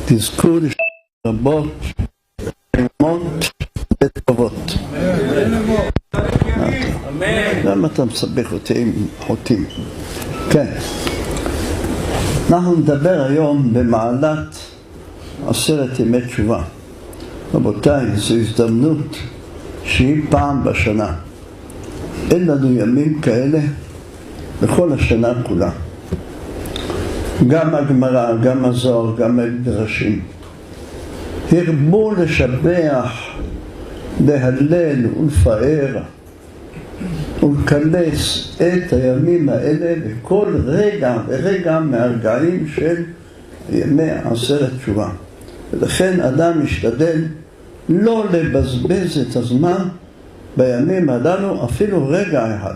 תזכו לשרבות אמות וטובות. למה אתה מסבך אותי עם חוטים? כן. אנחנו נדבר היום במעלת 10 ימי תשובה. רבותיי, זו הזדמנות שהיא פעם בשנה. אין לנו ימים כאלה בכל השנה כולה. גם הגמרא, גם הזוהר, גם המדרשים הרבו לשבח, להלל ולפאר ולקלס את הימים האלה בכל רגע ורגע מהרגעים של ימי 10 תשובה. ולכן אדם משתדל לא לבזבז את הזמן בימים הללו אפילו רגע אחד.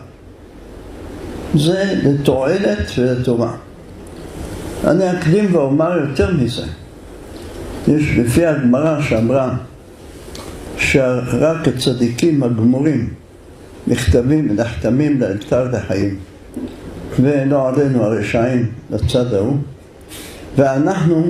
זה לתועלת ולטובה. אני אקדים ואומר יותר מזה. יש לפי הגמרא שאמרה שרק הצדיקים הגמורים נחתמים לאלתר לחיים, ולא עלינו הרשעים לצד ההוא. ואנחנו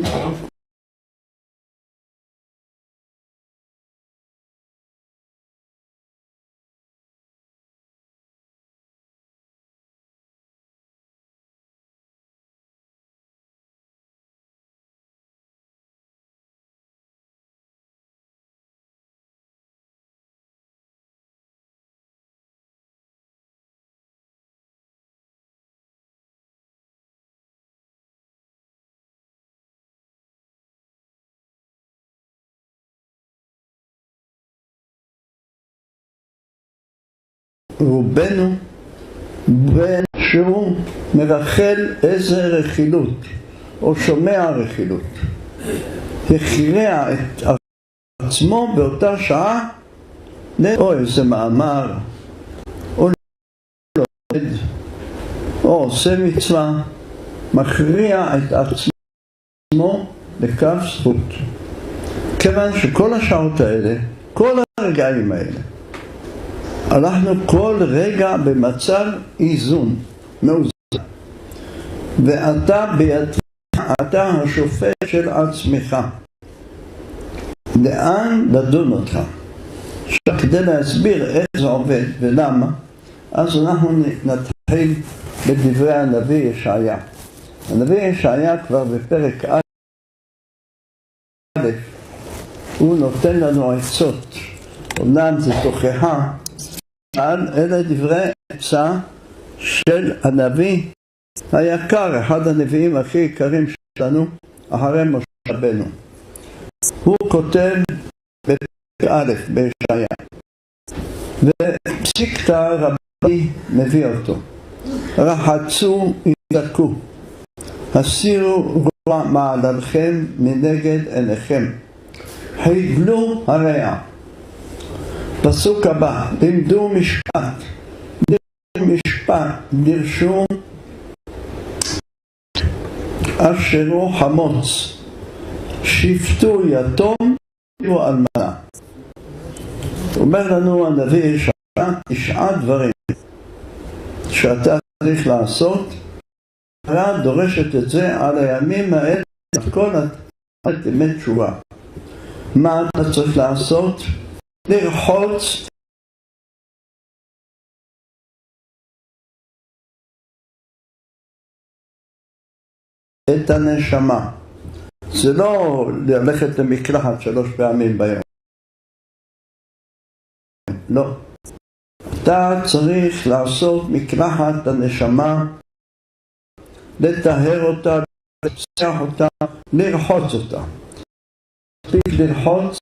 רובנו בין שהוא מרחל איזה רכילות או שומע רכילות, הכריע את עצמו באותה שעה או איזה מאמר או לומד או עושה מצווה, מכריע את עצמו לקו זכות. כיוון שכל השעות האלה, כל הרגעים האלה, אנחנו כל רגע במצב איזון, מאוזן. ואתה בידך, אתה השופט של עצמך. לאן לדון אותך? עכשיו כדי להסביר איך זה עובד ולמה, אז אנחנו נתחיל בדברי הנביא ישעיה. הנביא ישעיה כבר בפרק א', הוא נותן לנו עצות. אומנם זה תוכחה, אלה דברי עצה של הנביא היקר, אחד הנביאים הכי יקרים שלנו אחרי משה רבנו. הוא כותב בפרק א' בישעיה, ופסיקתא רבי מביא אותו. רחצו יזכו, הסירו רוע מעללכם מנגד עיניכם, חדלו הרע. פסוק הבא, לימדו משפט, דרשו אשרו חמוץ, שפטו יתום ותנו אלמנה. אומר לנו הנביא ישעיה 9 דברים שאתה צריך לעשות. התורה דורשת את זה על הימים האלה, כל ימי תשובה. מה אתה צריך לעשות? לרחוץ את הנשמה. זה לא ללכת למקלחת 3 פעמים ביום. לא. אתה צריך לעשות מקלחת הנשמה, לטהר אותה, לצח אותה, לרחוץ אותה. מספיק לרחוץ,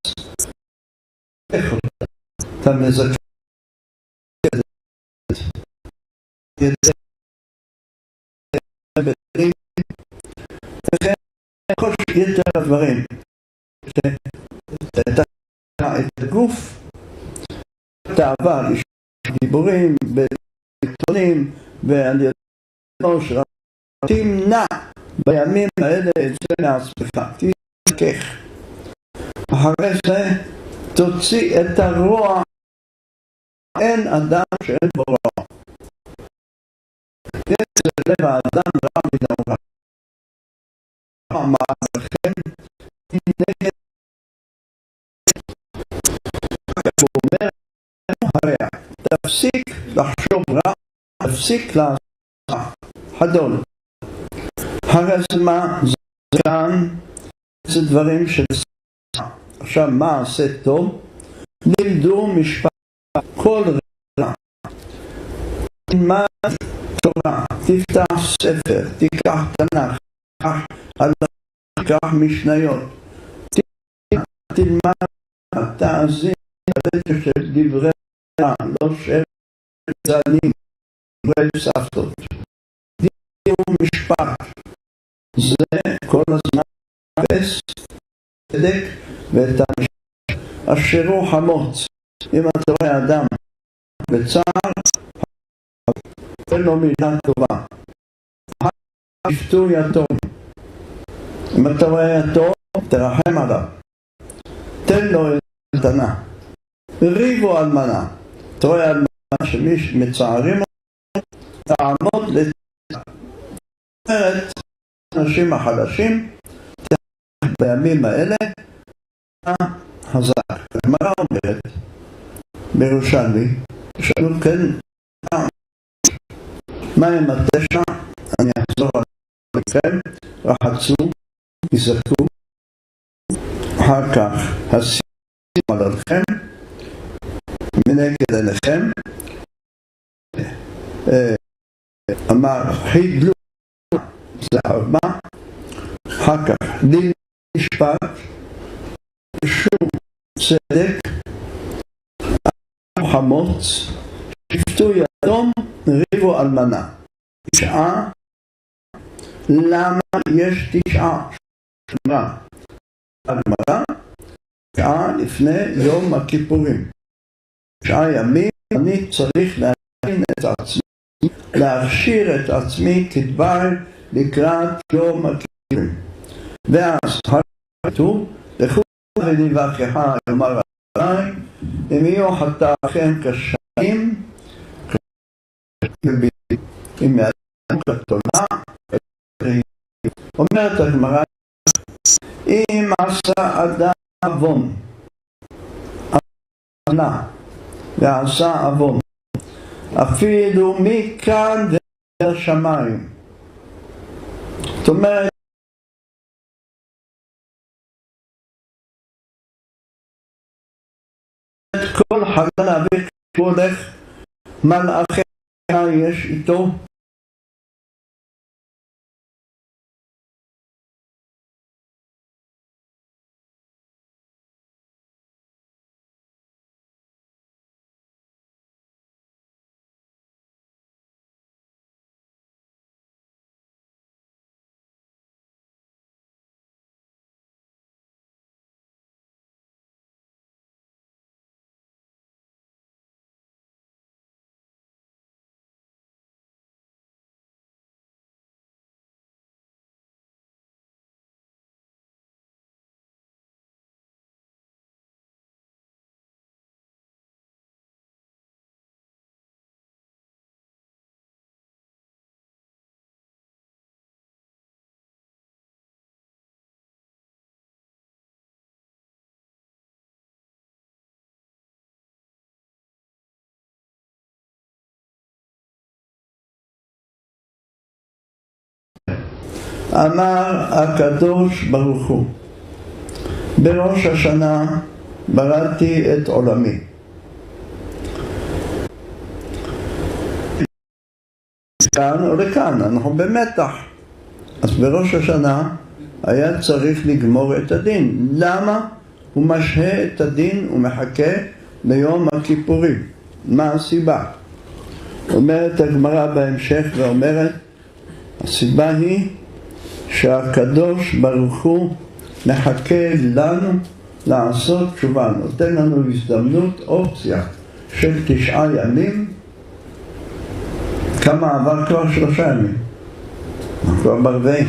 אתה מזכה את וכן כל יתר הדברים את הגוף, תאווה, דיבורים, בעיתונים ועל ידו של תמנע בימים האלה את זה מעצמך, תזכך. אחרי זה תוציא את הרוע. אין אדם שאין בו רוע. יש לב האדם רע מן הרע. אמר לכם נגד ואומר הרע, תפסיק לחשוב רע, תפסיק לעשות חדול. הרי זה מה? זה כאן, זה דברים של סע. עכשיו מה עשה טוב? לימדו משפט כל רע. תלמד תורה, תפתח ספר, תיקח תנ"ך, תיקח משניות, תלמד, תאזין לרצף של דברי רע, לא של זנים, דברי סבתות. דיבור משפט, זה כל הזמן חפש, צדק ואת המשפט. אשר הוא חמוץ, אם אתה רואה אדם בצער, תן לו מילה טובה. תפתו יתום. אם אתה רואה יתום, תרחם עליו. תן לו מתנה. ריבו אלמנה. אתה רואה אלמנה שמצערים אותו, תעמוד לצד. אומרת, אנשים החלשים, בימים האלה, חזק. הגמרא אומרת, בירושלמי, יש לנו כן, מה עם התשע? אני אחזור עליכם, רחצו, יזכו, אחר כך השימו עליכם, מנגד עליכם, אמר חידלו, זה ארבע, אחר כך דין משפט, שום צדק, חמוץ, שפטו יתום, ריבו אלמנה. תשעה, למה יש תשעה? שנה. הגמרא, תשעה לפני יום הכיפורים. 9 ימים אני צריך להכין את עצמי, להכשיר את עצמי כדבר לקראת יום הכיפורים. ואז כתוב, לכו ונברכך יאמר ה' אם יהיו חטאיכם קשים, אם יעלם כתולה, אומרת הגמרא, אם עשה אדם עוון, ועשה עוון, אפילו מכאן ועד השמיים. זאת אומרת, כל חלל האוויר כשהוא הולך, מלאכי יש איתו, אמר הקדוש ברוך הוא, בראש השנה בראתי את עולמי. כאן או לכאן, אנחנו במתח. אז בראש השנה היה צריך לגמור את הדין. למה? הוא משהה את הדין ומחכה ליום הכיפורים. מה הסיבה? אומרת הגמרא בהמשך ואומרת, הסיבה היא שהקדוש ברוך הוא מחכה לנו לעשות תשובה, נותן לנו הזדמנות, אופציה של 9 ימים. כמה עבר כבר? 3 ימים. כבר ברביעי.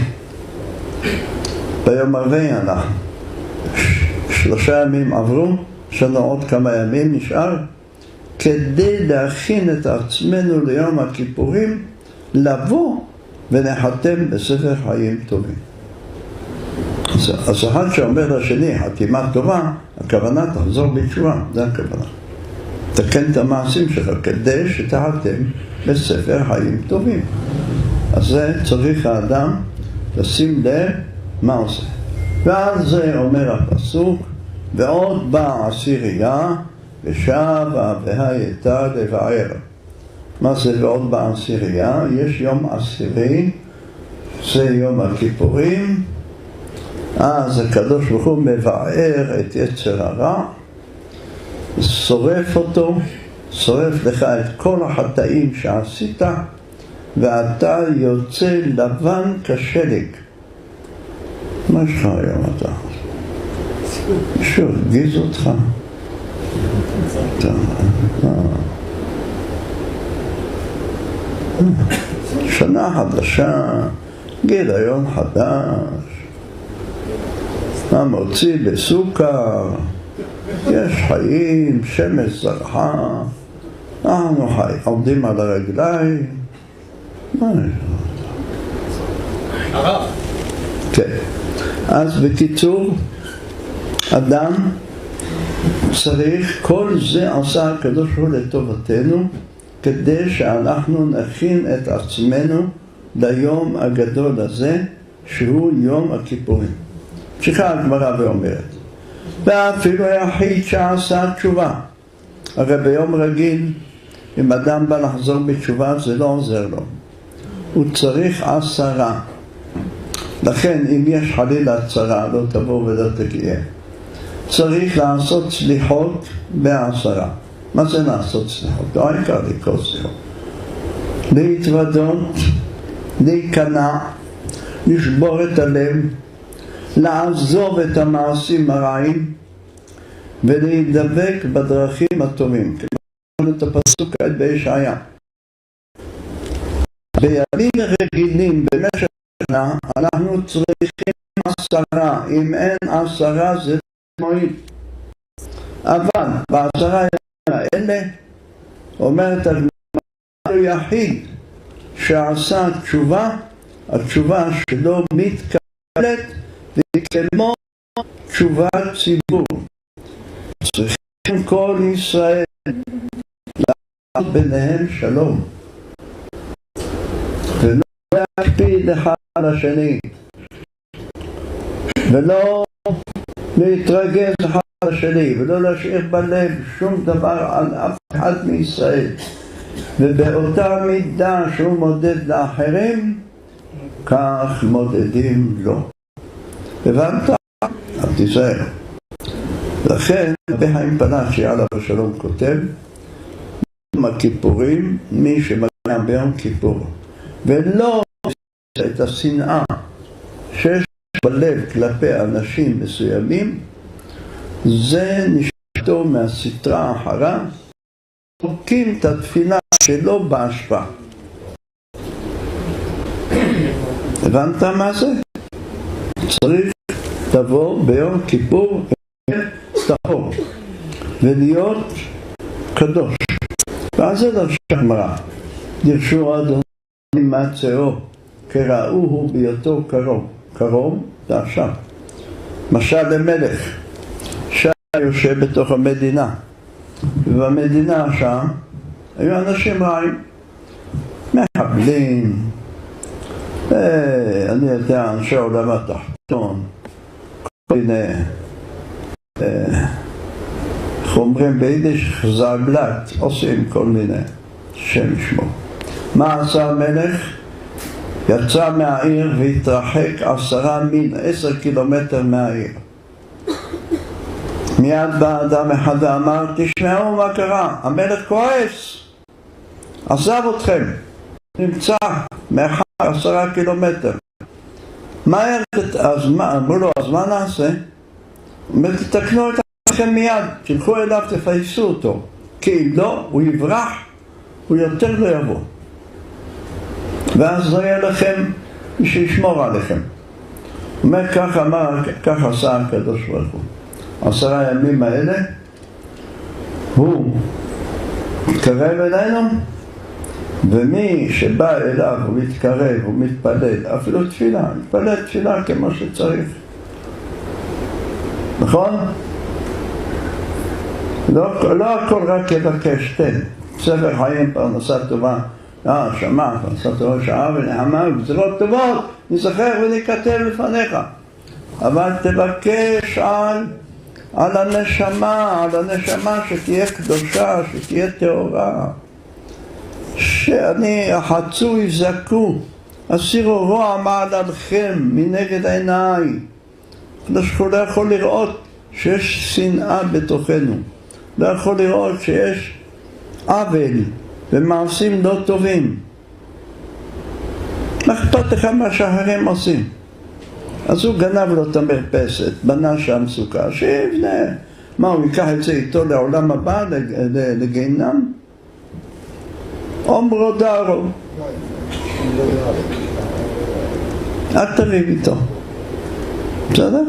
ביום הרביעי אנחנו. 3 ימים עברו, יש לנו עוד כמה ימים נשאר, כדי להכין את עצמנו ליום הכיפורים, לבוא ונחתם בספר חיים טובים. אז אחד שאומר לשני, חתימה טובה, הכוונה תחזור בתשובה, זה הכוונה. תקן את המעשים שלך כדי שתחתם בספר חיים טובים. אז זה צריך האדם לשים לב מה עושה. ואז זה אומר הפסוק, ועוד באה עשירייה ושבה והייתה לבער. מה זה ועוד באה עשירייה? יש יום עשירי, זה יום הכיפורים. אז הקדוש ברוך הוא מבער את יצר הרע, שורף אותו, שורף לך את כל החטאים שעשית, ואתה יוצא לבן כשלג. מה יש לך היום אתה? מישהו הרגיז אותך? שנה חדשה, גיליון חדש, מה מוציא בסוכר, יש חיים, שמש זרחה, אנחנו עומדים על הרגליים. מה יש לך? הרב. כן. אז בקיצור, אדם צריך, כל זה עשה הקדוש ברוך הוא לטובתנו, כדי שאנחנו נכין את עצמנו ליום הגדול הזה, שהוא יום הכיפורים. ממשיכה הגמרא ואומרת, ואפילו היחיד שעשה תשובה. הרי ביום רגיל, אם אדם בא לחזור בתשובה, זה לא עוזר לו. הוא צריך 10. לכן אם יש חלילה צרה, לא תבוא ולא תגיע. צריך לעשות סליחות ב10. מה זה לעשות סליחות? לא העיקר לקרוא סליחות. להתוודות, להיכנע, לשבור את הלב, לעזוב את המעשים הרעים ולהידבק בדרכים הטובים. כמו את הפסוק בישעיה. בימים רגילים במשך שנה אנחנו צריכים 10. אם אין 10 זה מועיל. אבל ב10 ימים האלה אומרת הגמרא, יחיד שעשה תשובה, התשובה שלו מתקבלת והיא כמו תשובת ציבור. צריכים כל ישראל לעשות ביניהם שלום ולא להקפיד אחד על השני ולא להתרגז אחד על השני ולא להשאיר בלב שום דבר על אף אחד מישראל, ובאותה מידה שהוא מודד לאחרים כך מודדים לו. הבנת? אל תיזהר. לכן רבי חיים פלאצ'י עליו השלום כותב, ביום הכיפורים, מי שמגיע ביום כיפור ולא את השנאה שיש בלב כלפי אנשים מסוימים, זה נשתו מהסתרה אחריו, תוקעים את התפילה שלו בהשפעה. הבנת מה זה? צריך לבוא ביום כיפור טהור ולהיות קדוש. ואז זה דרשה הגמרא, דרשו אדוני מצאו כראוהו בהיותו קרוב זה עכשיו. משל למלך שיושב בתוך המדינה, ובמדינה שם היו אנשים רעים, מחבלים, אני יודע, אנשי עולם התחתון, כל מיני, איך אומרים ביידיש, חזבלת, עושים כל מיני, שם ישמו. מה עשה המלך? יצא מהעיר והתרחק 10 קילומטר מהעיר. מיד בא אדם אחד ואמר, תשמעו מה קרה, המלך כועס, עזב אתכם, נמצא מרחק 10 קילומטר. אז אמרו לו, אז מה נעשה? תתקנו את עצמכם מיד, תלכו אליו, תפייסו אותו, כי אם לא, הוא יברח, הוא יותר לא יבוא. ואז לא יהיה לכם מי שישמור עליכם. אומר, כך עשה הקדוש ברוך הוא. 10 ימים האלה הוא מתקרב אלינו, ומי שבא אליו הוא מתקרב, הוא מתפלל, אפילו תפילה, מתפלל תפילה כמו שצריך. נכון? לא הכל רק יבקש, תן. ספר חיים, פרנסה טובה, שמע, פרנסה טובה, שעה ונחמה וגזרות טובות, נזכר ונכתב לפניך. אבל תבקש על הנשמה, שתהיה קדושה, שתהיה טהורה. שאני החצוי זכו, הסירו רוע מעללכם מנגד עיניי. הקדוש ברוך הוא לא יכול לראות שיש שנאה בתוכנו, לא יכול לראות שיש עוול ומעשים לא טובים. מה אכפת לך מה שאחרים עושים? אז הוא גנב לו את המרפסת, בנה שם סוכה, שיבנה. מה, הוא ייקח את זה איתו לעולם הבא, לגיהנם? אומרו דארו, אל תריב איתו. בסדר?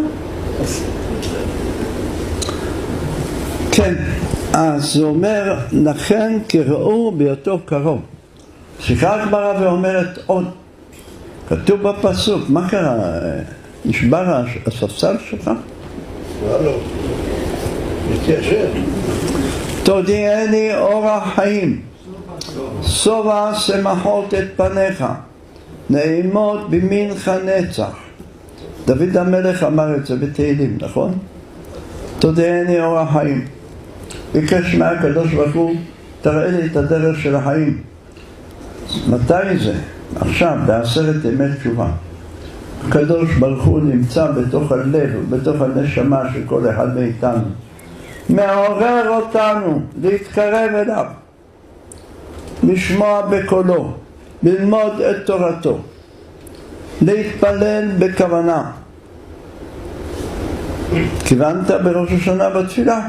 כן, אז הוא אומר, לכן קראו בהיותו קרוב. שיחה הגמרא ואומרת עוד, כתוב בפסוק, מה קרה? נשבר הספסל שלך? לא, מתיישב. תודיעני אורח חיים, שובע שמחות את פניך, נעימות במינך נצח. דוד המלך אמר את זה בתהילים, נכון? תודיעני אורח חיים. ביקש מהקדוש ברוך הוא, תראה לי את הדרך של החיים. מתי זה? עכשיו, בעשרת ימי תשובה. הקדוש ברוך הוא נמצא בתוך הלב ובתוך הנשמה של כל אחד מאיתנו. מעורר אותנו להתקרב אליו, לשמוע בקולו, ללמוד את תורתו, להתפלל בכוונה. כיוונת בראש השנה בתפילה?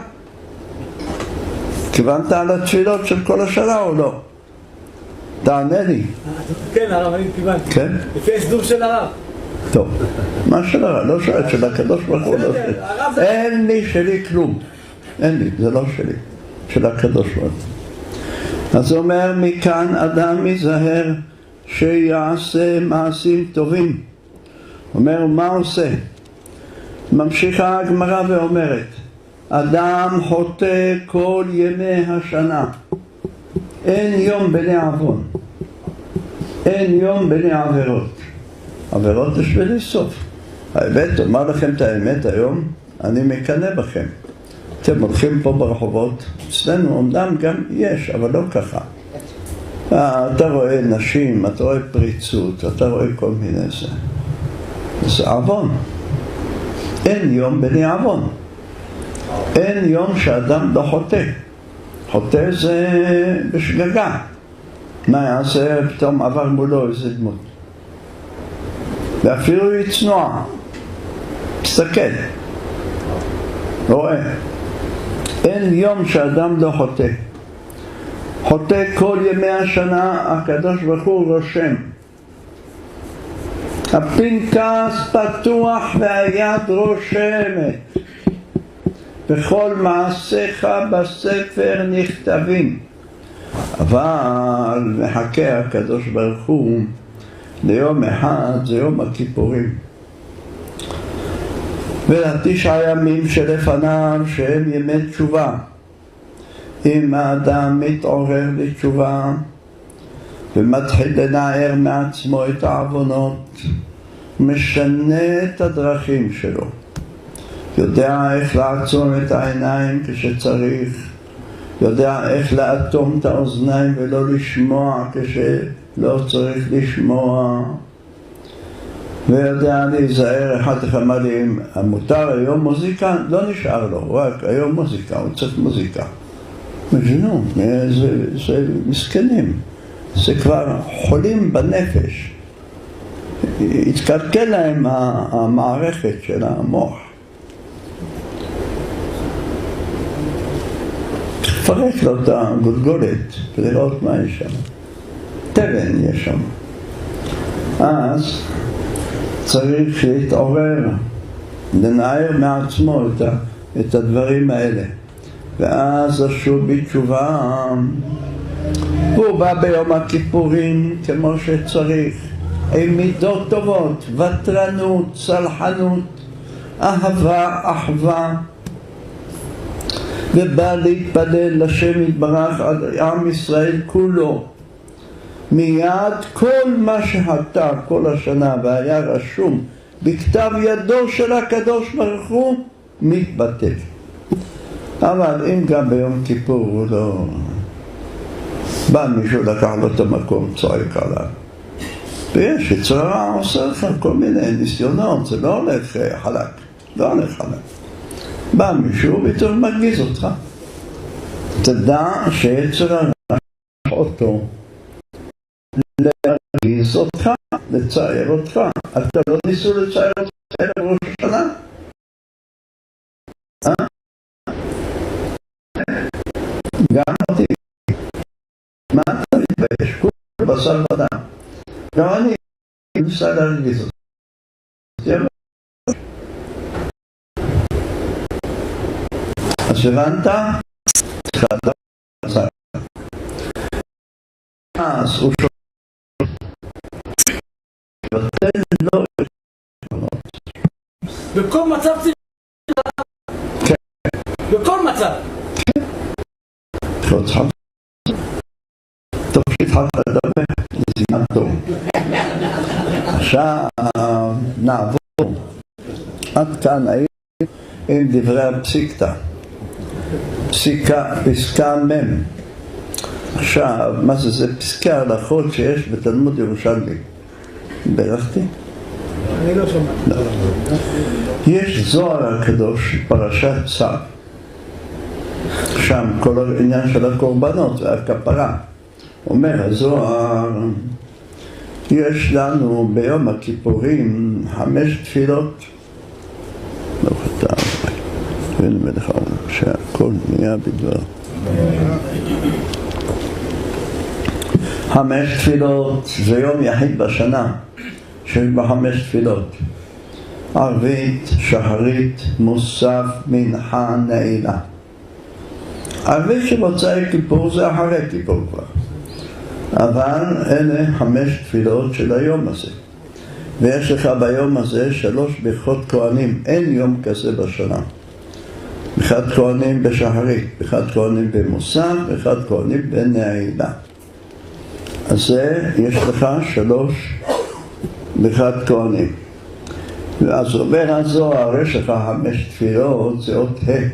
כיוונת על התפילות של כל השנה או לא? תענה לי. כן, הרב, אני כיוונתי. כן? לפי הסדור של הרב. טוב, מה של הרב? לא שואל, של הקדוש ברוך הוא. אין לי שלי כלום. אין לי, זה לא שלי. של הקדוש ברוך הוא. אז הוא אומר, מכאן אדם ייזהר שיעשה מעשים טובים. אומר, מה עושה? ממשיכה הגמרא ואומרת, אדם חוטא כל ימי השנה. אין יום בני עוון. אין יום בני עבירות. עבירות יש בלי סוף. האמת, אומר לכם את האמת היום, אני מקנא בכם. אתם הולכים פה ברחובות, אצלנו אומנם גם יש, אבל לא ככה. אתה רואה נשים, אתה רואה פריצות, אתה רואה כל מיני זה. זה עוון. אין יום בני עוון. אין יום שאדם לא חוטא. חוטא זה בשגגה. מה יעשה? פתאום עבר מולו איזה דמות. ואפילו יצנוע. תסתכל. רואה. אין יום שאדם לא חוטא. חוטא כל ימי השנה, הקדוש ברוך הוא רושם. הפנקס פתוח והיד רושמת. וכל מעשיך בספר נכתבים. אבל מחכה הקדוש ברוך הוא ליום אחד, זה יום הכיפורים. ולתשעה ימים שלפניו שהם ימי תשובה. אם האדם מתעורר לתשובה ומתחיל לנער מעצמו את העוונות, משנה את הדרכים שלו, יודע איך לעצום את העיניים כשצריך, יודע איך לאטום את האוזניים ולא לשמוע כשלא צריך לשמוע, ויודע להיזהר. אחד אמר לי, המותר היום מוזיקה? לא נשאר לו, רק היום מוזיקה, הוא צריך מוזיקה. מבינו, זה מסכנים, זה כבר חולים בנפש, התקלקל להם המערכת של המוח. תפרק לו את הגולגולת ולראות מה יש שם. תבן יש שם. אז צריך להתעורר, לנער מעצמו את הדברים האלה. ואז לשוב בתשובה. הוא בא ביום הכיפורים כמו שצריך, עם מידות טובות, וטרנות, סלחנות, אהבה, אחווה, ובא להתפלל לשם יתברך על עם ישראל כולו. מיד כל מה שהתה כל השנה והיה רשום בכתב ידו של הקדוש ברוך הוא מתבטל. אבל אם גם ביום כיפור הוא לא בא מישהו לקח לו את המקום, צועק עליו, ויש יצרה עושה לך כל מיני ניסיונות, זה לא הולך חלק, לא הולך חלק. בא מישהו ופתאום מרגיז אותך, תדע שיצרה אותו להרגיז אותך, לצייר אותך. אתה לא ניסו לצייר אותך אלא ראש השנה? גם אותי. מה אתה מתבייש? כול בשר ודם. גם אני ניסה להרגיז אותך. אז הבנת? צריכה לדעת. אז הוא ותן לו בכל מצב צריך בכל מצב טוב שהתחלת לדבר, זה סימן טוב. עכשיו נעבור עד כאן עם דברי הפסיקתא, פסקה מ'. עכשיו מה זה פסקי ההלכות שיש בתלמוד ירושלמי. ברכתי? אני לא שומע. יש זוהר הקדוש, פרשת צו, שם כל העניין של הקורבנות והכפרה. אומר הזוהר, יש לנו ביום הכיפורים 5 תפילות. ברוך אתה ונמלך העולם שהכל נהיה בדבר. 5 תפילות זה יום יחיד בשנה שיש בה 5 תפילות: ערבית, שחרית, מוסף, מנחה, נעילה. ערבית שמוצאי כיפור זה אחרי כיפור כבר, אבל אלה 5 תפילות של היום הזה. ויש לך ביום הזה 3 ברכות כהנים. אין יום כזה בשנה. ברכת כהנים בשחרית, ברכת כהנים במוסף, ברכת כהנים בנעילה. אז זה יש לך 3 ברכת כהנים. ואז אומר הזוהר, יש לך 5 תפילות, זה אות ה'.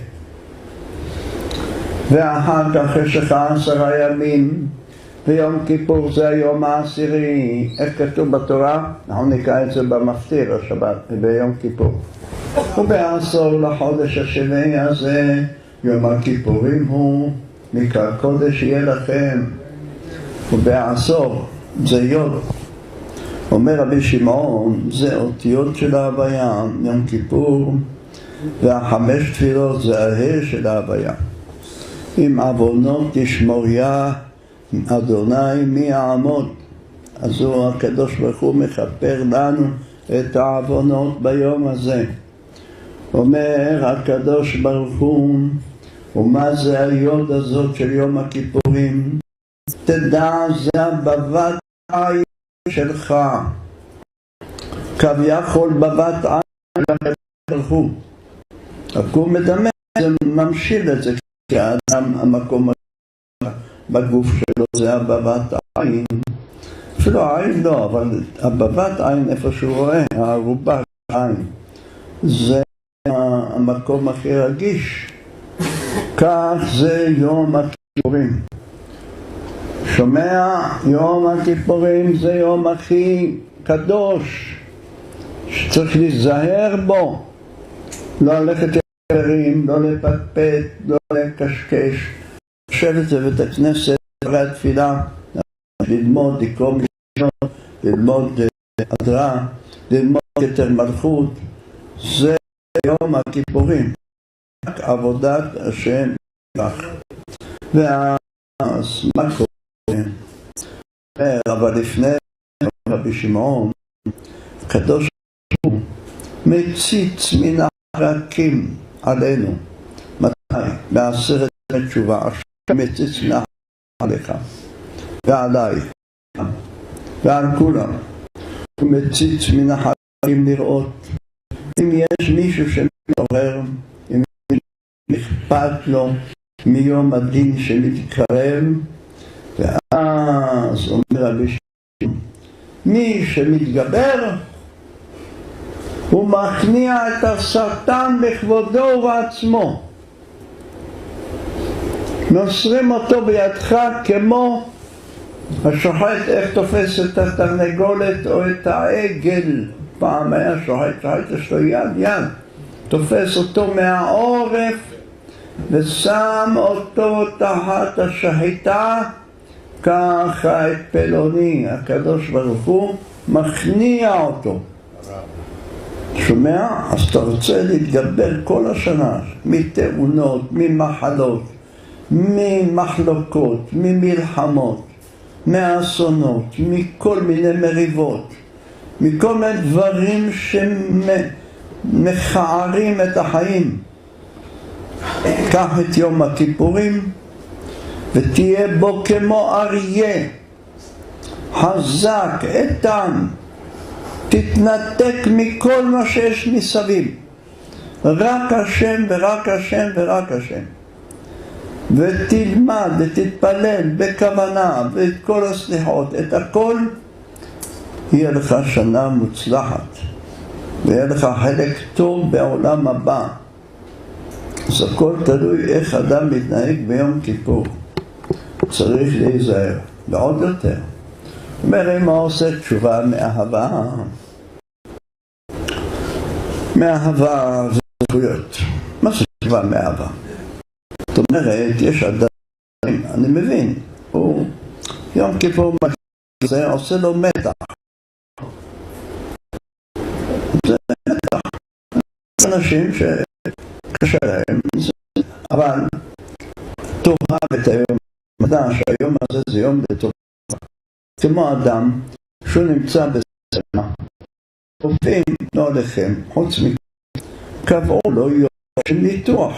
ואחר כך יש לך 10 ימים, ויום כיפור זה היום העשירי. איך כתוב בתורה? אנחנו נקרא את זה במפטיר השבת, ביום כיפור. וב10 לחודש השני הזה, יום הכיפורים הוא, מקרא קודש יהיה לכם. וב10 זה יוד. אומר רבי שמעון, זה אותיות של ההוויה, יום כיפור, וה5 תפילות זה הה' של ההוויה. עם עוונות תשמוריה אדוני מי יעמוד. אז הוא הקדוש ברוך הוא מכפר לנו את העוונות ביום הזה. אומר הקדוש ברוך הוא, ומה זה היוד הזאת של יום הכיפורים? תדע, זה הבבת עין שלך, כביכול בבת עין לקדוש ברוך הוא. הקום מדמה, זה ממשיל את זה, כי האדם המקום בגוף שלו זה הבבת עין. אפילו העין לא, אבל הבבת עין איפה שהוא רואה, הערובה עין, זה המקום הכי רגיש. כך זה יום הכיפורים. שומע? יום הכיפורים זה יום הכי קדוש שצריך להיזהר בו, לא ללכת יחרים, לא לפטפט, לא לקשקש, לשבת בבית הכנסת אחרי התפילה, ללמוד, לקרוא משנות, ללמוד הדרה, ללמוד כתר מלכות. זה יום הכיפורים, רק עבודת השם לך. ואז מה קורה? אבל לפני רבי שמעון, הקדוש ברוך הוא מציץ מן החרקים עלינו. מתי? בעשרת ימי תשובה, עכשיו מציץ מן החרקים עליך ועליי ועל כולם. הוא מציץ מן החרקים לראות אם יש מישהו שמתעורר, אם אכפת לו מיום הדין שמתקרב, ואז אומר רבי שמעון, מי שמתגבר הוא מכניע את השטן בכבודו ובעצמו, נוסרים אותו בידך כמו השוחט איך תופס את התרנגולת או את העגל. פעם היה שוחט יש לו יד, תופס אותו מהעורף ושם אותו תחת השחיטה, ככה את פלוני הקדוש ברוך הוא מכניע אותו. שומע? אז אתה רוצה להתגבר כל השנה מתאונות, ממחלות, ממחלוקות, ממלחמות, מאסונות, מכל מיני מריבות, מכל מיני דברים שמכערים את החיים. קח את יום הכיפורים ותהיה בו כמו אריה, חזק, איתן, תתנתק מכל מה שיש מסביב, רק השם ורק השם ורק השם, ותלמד ותתפלל בכוונה ואת כל הסליחות, את הכל, יהיה לך שנה מוצלחת ויהיה לך חלק טוב בעולם הבא. אז הכל תלוי איך אדם מתנהג ביום כיפור, צריך להיזהר ועוד יותר. אומר, אם הוא עושה תשובה מאהבה זה זכויות. מה זה תשובה מאהבה? זאת אומרת, יש אדם, אני מבין, הוא יום כיפור זה עושה לו מתח. זה מתח. אנשים שקשה להם, אבל תאהב את היום, מדע שהיום הזה זה יום לטובה. כמו אדם שהוא נמצא בסלמה, רופאים לא עליכם, חוץ קבעו לו יום של ניתוח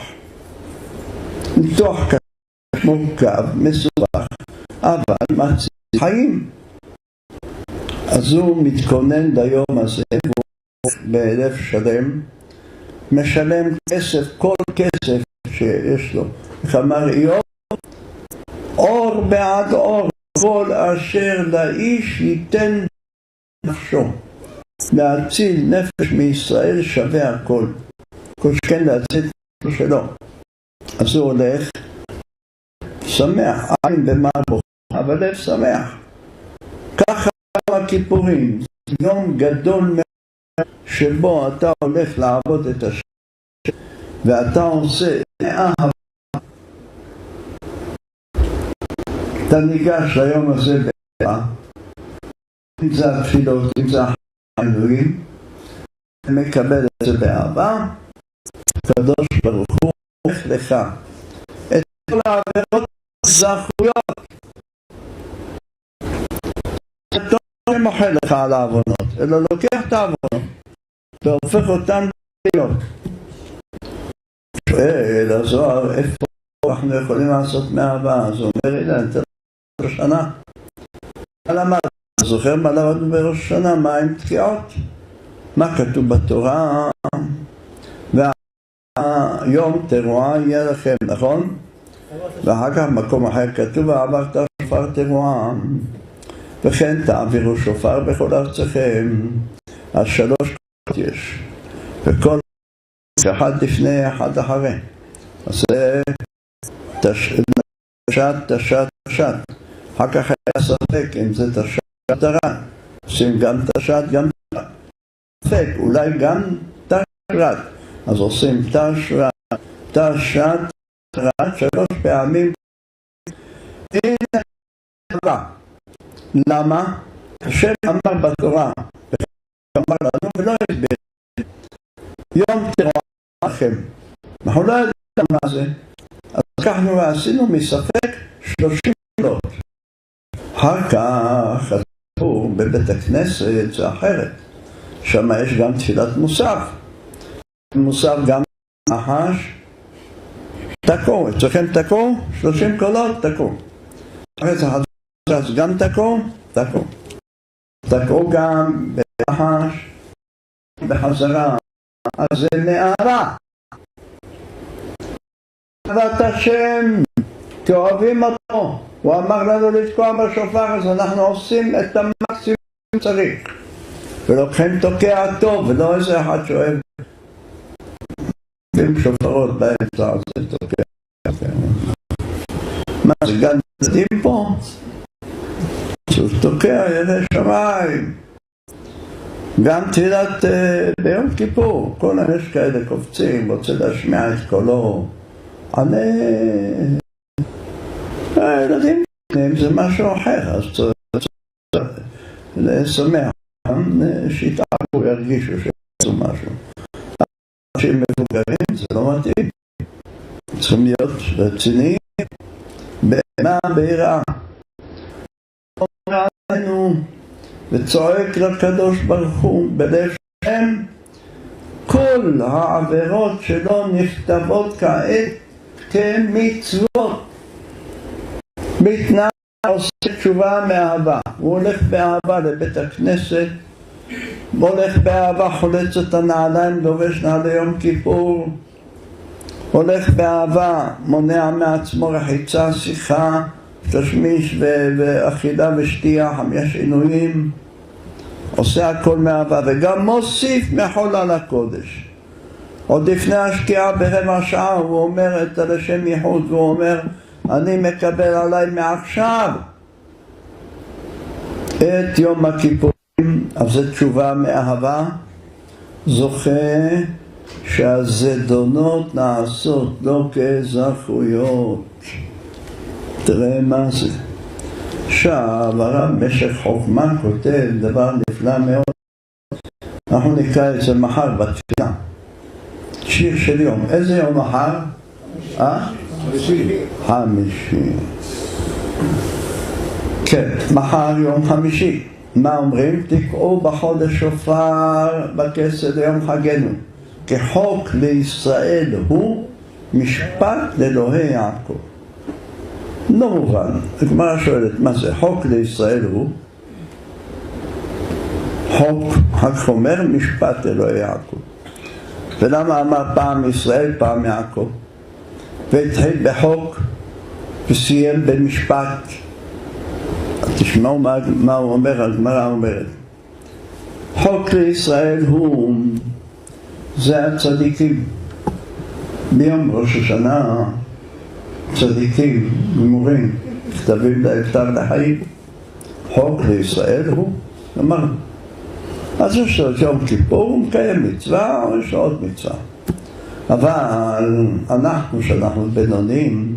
מורכב, מסובך, אבל מציל חיים. אז הוא מתכונן ליום הזה, והוא באלף שלם, משלם כסף, כל כסף שיש לו. אמר איוב, אור בעד אור, כל אשר לאיש ייתן נפשו. להציל נפש מישראל שווה הכל. כל שכן להציל נפש שלו. אז הוא הולך שמח, עין במה בוכה, אבל לב שמח. ככה הכיפורים, יום גדול מאוד שבו אתה הולך לעבוד את השם ואתה עושה מאהבה. אתה ניגש ליום הזה באהבה, אם זה התפילות, אם זה החילולים, מקבל את זה באהבה. הקדוש ברוך הוא הולך לך את כל העבירות זכויות. אתה לא מוחל לך על העוונות, אלא לוקח את העוונות והופך אותן להיות. שואל הזוהר, איפה אנחנו יכולים לעשות מאהבה? אז הוא אומר, הנה, אני אתן בראש השנה. זוכר מה למדנו בראש השנה? מה עם תקיעות? מה כתוב בתורה? והיום תרועה יהיה לכם, נכון? ואחר כך מקום אחר כתוב, ועברת שופר תרועה, וכן תעבירו שופר בכל ארצכם. אז 3 קולות יש, וכל אחד לפני אחד אחרי. אז זה תשת. אחר כך היה ספק אם זה תשת תרת, עושים גם תשת גם תרת. ספק, אולי גם תשת, אז עושים תשת תרת 3 פעמים. הנה התורה. למה? השם אמר בתורה, אמר לנו ולא הסביר, יום תרועה לכם. אנחנו לא יודעים מה זה, אז לקחנו ועשינו מספק 30 קולות. אחר כך חזרו בבית הכנסת, זה אחרת, שם יש גם תפילת מוסף. מוסף גם נחש, תקעו, אצלכם תקעו, 30 קולות תקעו. אחרי זה אז גם תקעו גם בנחש, בחזרה אז זה מאהבה. אהבת השם, כי אוהבים אותו. הוא אמר לנו לתקוע בשופר, אז אנחנו עושים את המקסימום שצריך. ולוקחים תוקע טוב, ולא איזה אחד שאוהב. עם שופרות באמצע, זה תוקע. מה זה גן ילדים פה? זה תוקע ידי שמיים. גם תפילת ביום כיפור, כל יש כאלה קופצים, רוצה להשמיע את קולו. הילדים זה משהו אחר, אז צריך לשמח, שיתעבו, ירגישו שעשו משהו. אנשים מבוגרים, זה לא מתאים. צריכים להיות רציניים, באימה, ביראה. אומר עלינו, וצועק לקדוש ברוך הוא בלב שם, כל העבירות שלו נכתבות כעת כמצוות. בתנאי עושה תשובה מאהבה. הוא הולך באהבה לבית הכנסת, הוא הולך באהבה, חולץ את הנעליים, לובש נעלי יום כיפור, הולך באהבה, מונע מעצמו רחיצה, שיחה, תשמיש ואכילה ושתייה, 5 עינויים, עושה הכל מאהבה, וגם מוסיף מחול על הקודש. עוד לפני השקיעה ברבע שעה הוא אומר את לשם ייחוד, והוא אומר, אני מקבל עליי מעכשיו את יום הכיפורים. אז זה תשובה מאהבה, זוכה שהזדונות נעשות לא כאזרחויות. תראה מה זה. עכשיו הרב משך חוכמה כותב דבר נפלא מאוד. אנחנו נקרא את זה מחר בתפילה. שיר של יום. איזה יום מחר? חמישי. כן, מחר יום חמישי. מה אומרים? תקעו בחודש שופר בכסת ליום חגנו. כחוק לישראל הוא משפט לאלוהי יעקב. לא מובן. הגמרא שואלת, מה זה? חוק לישראל הוא? חוק, רק אומר משפט אלוהי יעקב. ולמה אמר פעם ישראל, פעם יעקב? והתחיל בחוק וסיים במשפט. תשמעו מה הוא אומר, הגמרא אומרת. חוק לישראל הוא, זה הצדיקים. ביום ראש השנה צדיקים, גמורים, כתבים לאפטר לחיים. חוק לישראל הוא, אמר, אז יש לו יום כיפור, הוא מקיים מצווה, או יש לו עוד מצווה. אבל אנחנו, שאנחנו בינונים,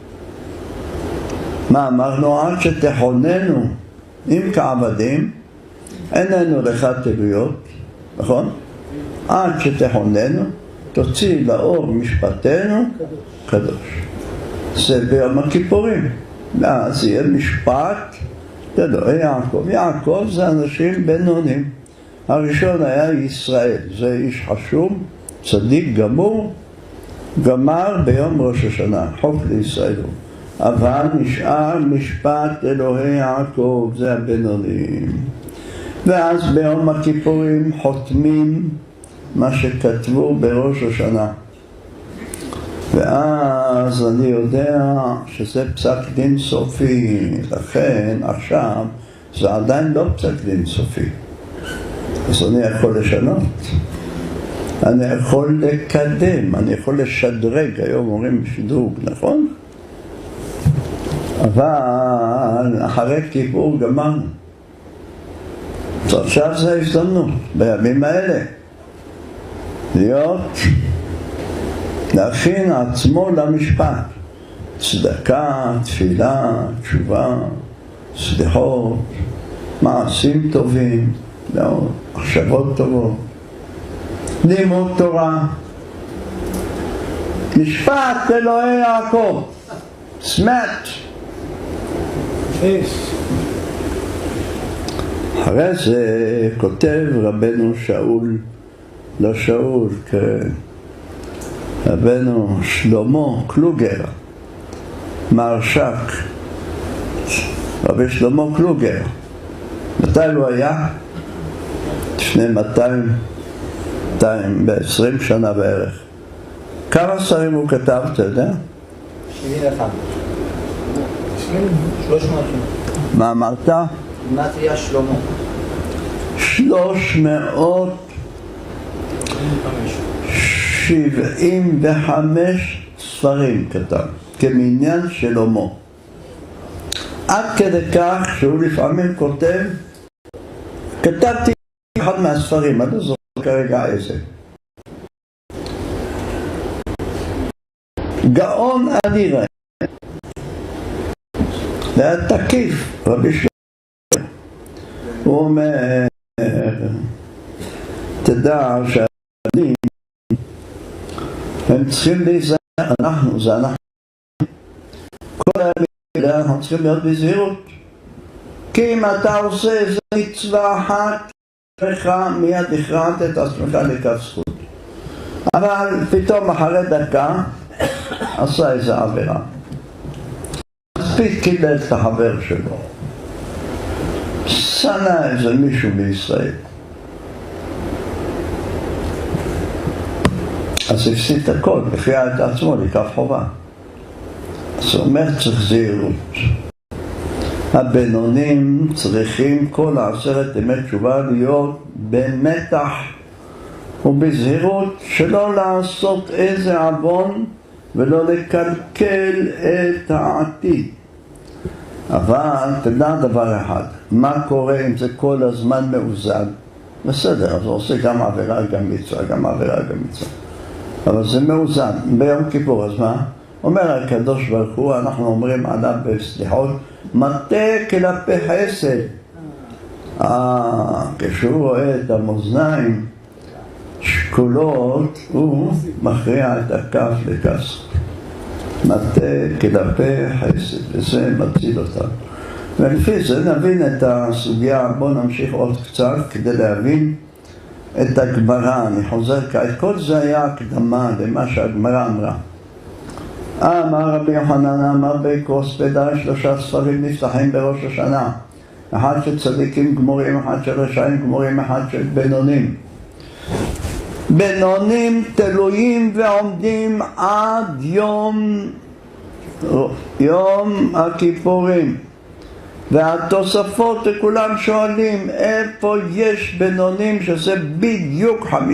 מה אמרנו? עד שתכוננו עם כעבדים, איננו לך תלויות, נכון? עד שתכוננו, תוציא לאור משפטנו קדוש. זה ביום הכיפורים. אז יהיה משפט לאלוהי יעקב. יעקב זה אנשים בינונים. הראשון היה ישראל, זה איש חשוב, צדיק גמור, גמר ביום ראש השנה, חוק לישראל. אבל נשאר משפט אלוהי יעקב, זה הבינונים. ואז ביום הכיפורים חותמים מה שכתבו בראש השנה. ואז אני יודע שזה פסק דין סופי, לכן עכשיו זה עדיין לא פסק דין סופי. אז אני יכול לשנות, אני יכול לקדם, אני יכול לשדרג, היום אומרים שדרוג, נכון? אבל אחרי כיפור גמרנו. אז עכשיו זה הזדמנות, בימים האלה, להכין עצמו למשפט. צדקה, תפילה, תשובה, סליחות, מעשים טובים, מחשבות טובות, לימוד תורה, משפט אלוהי יעקב, סמת. אחרי זה כותב רבנו שאול, לא שאול, רבנו שלמה קלוגר, מהרש"ק, רבי שלמה קלוגר. מתי הוא היה? לפני 200 220 שנה בערך. כמה ספרים הוא כתב, אתה יודע? 71. 300. מה אמרת? גימטריה שלמה. 375 ספרים כתב, כמניין שלמה. עד כדי כך שהוא לפעמים כותב, כתבתי אחד מהספרים, אני לא זוכר כרגע איזה. גאון אדיר. זה היה תקיף, רבי שלמה. הוא אומר, תדע שהילדים הם צריכים להיזהר, אנחנו, זה אנחנו. כל הילדים אנחנו צריכים להיות בזהירות. כי אם אתה עושה איזו מצווה אחת, מיד הכרעת את עצמך לכף זכות. אבל פתאום אחרי דקה עשה איזו עבירה. מספיק קיבל את החבר שלו. שנא איזה מישהו בישראל. אז הפסיד את הכל, הפריע את עצמו לכף חובה. אז הוא אומר צריך זהירות. הבינונים צריכים כל 10 ימי תשובה להיות במתח ובזהירות, שלא לעשות איזה עוון ולא לקלקל את העתיד. אבל תדע דבר אחד, מה קורה אם זה כל הזמן מאוזן? בסדר, אז הוא עושה גם עבירה, גם מצווה, גם עבירה, גם מצווה. אבל זה מאוזן. ביום כיפור, אז מה? אומר הקדוש ברוך הוא, אנחנו אומרים עליו בסליחות, מטה כלפי חסד. כשהוא רואה את המאזניים שקולות, הוא מכריע את הכף לכף. מטה כלפי חסד, וזה מציל אותם. ולפי זה נבין את הסוגיה. בואו נמשיך עוד קצת כדי להבין את הגמרא. אני חוזר כעת, כל זה היה הקדמה למה שהגמרא אמרה. אמר רבי יוחנן, אמר ביקוס פדאי 3 ספרים נפתחים בראש השנה, אחד של צדיקים גמורים, אחד של רשעים גמורים, אחד של בינונים. בינונים תלויים ועומדים עד יום הכיפורים. והתוספות כולם שואלים איפה יש בינונים שזה בדיוק 50-50.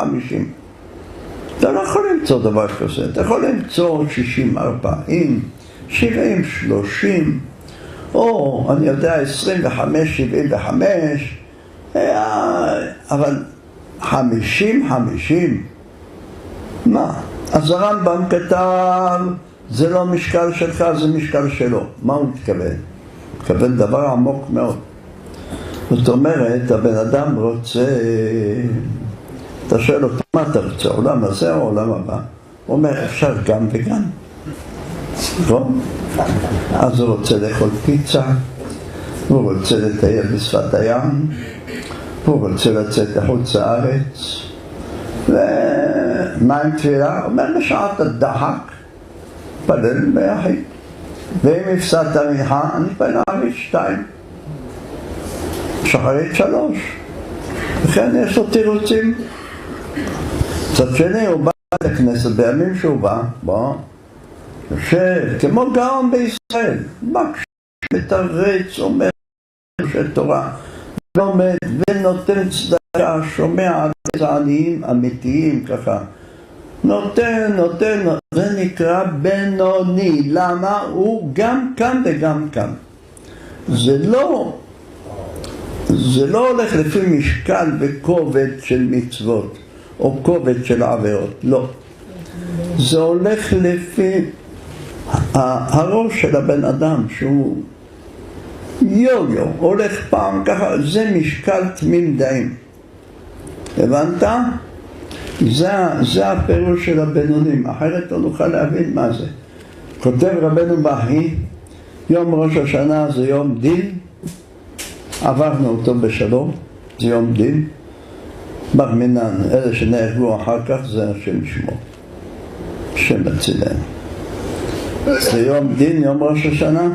אתה לא יכול למצוא דבר כזה, אתה יכול למצוא 60-40, 70-30, או אני יודע 25-75, אבל 50-50, מה? אז הרמב"ם כתב, זה לא משקל שלך, זה משקל שלו. מה הוא מתכוון? מתכוון דבר עמוק מאוד. זאת אומרת, הבן אדם רוצה, אתה שואל אותו, מה אתה רוצה? עולם הזה או עולם הבא? הוא אומר, אפשר גם וגם. נכון? אז הוא רוצה לאכול פיצה, הוא רוצה לטייל בשפת הים, הוא רוצה לצאת לחוץ לארץ. ומה עם תפילה? הוא אומר, בשעת הדחק, פלל ביחיד. ואם הפסדת מנחה, אני פלל ערבית 2. שחרית 3. וכן יש לו תירוצים. מצד שני, הוא בא לכנסת בימים שהוא בא, כמו גאון בישראל, מקש, מתרץ, אומר של תורה, לומד ונותן צדקה, שומע על איזה עניים אמיתיים ככה. נותן, זה נקרא בינוני. למה? הוא גם כאן וגם כאן. זה לא הולך לפי משקל וכובד של מצוות או כובד של עבירות, לא. זה הולך לפי הראש של הבן אדם שהוא יו-יו, הולך פעם ככה, זה משקל תמים דעים. הבנת? זה הפירוש של הבינונים, אחרת לא נוכל להבין מה זה. כותב רבנו בכי, יום ראש השנה זה יום דין, עברנו אותו בשלום, זה יום דין. בר מינן, אלה שנהרגו אחר כך, זה השם שמו, השם מצילנו. זה יום דין, יום ראש השנה.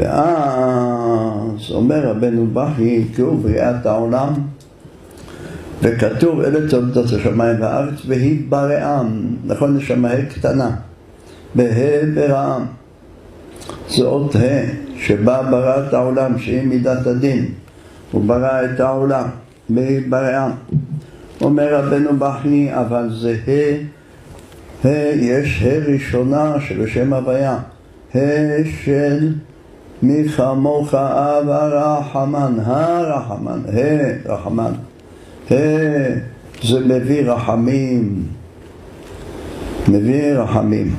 ואז אומר רבנו בכי, כי הוא בריאת העולם, וכתוב אלה תולדות השמיים והארץ והיא בראם, נכון, לשמיים קטנה, בה' בראם, זה עוד ה' שבה ברא את העולם, שהיא מידת הדין, הוא ברא את העולם, בה' בראם. אומר רבנו בחני, אבל זה ה', יש ה' ראשונה שבשם הוויה, ה' של מי כמוך אב הרחמן, הרחמן, רחמן, זה מביא רחמים, מביא רחמים,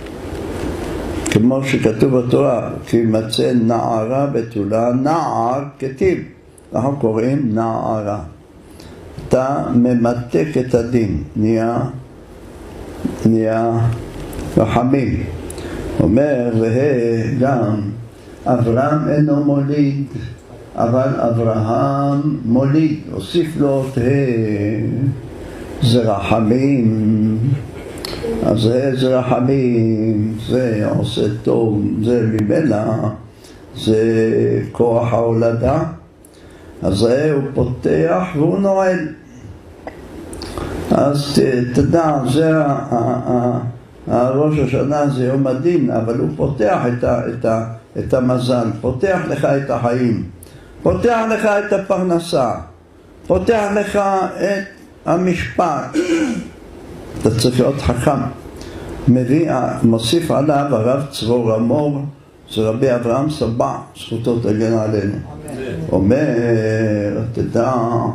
כמו שכתוב בתורה, כי מצא נערה בתולה, נער כתיב, אנחנו קוראים נערה, אתה ממתק את הדין, נהיה רחמים. אומר, וגם אברהם אינו מוליד, אבל אברהם מוליד, הוסיף לו את זה רחמים. אז זה רחמים, זה עושה טוב, זה ממילא, זה כוח ההולדה. אז הוא פותח והוא נועל. אז תדע, זה הראש השנה, זה יום הדין, אבל הוא פותח את המזל, פותח לך את החיים, פותח לך את הפרנסה, פותח לך את המשפט. אתה צריך להיות חכם. מוסיף עליו הרב צרור אמור, זה רבי אברהם סבא, זכותו תגן עלינו. אומר, תדע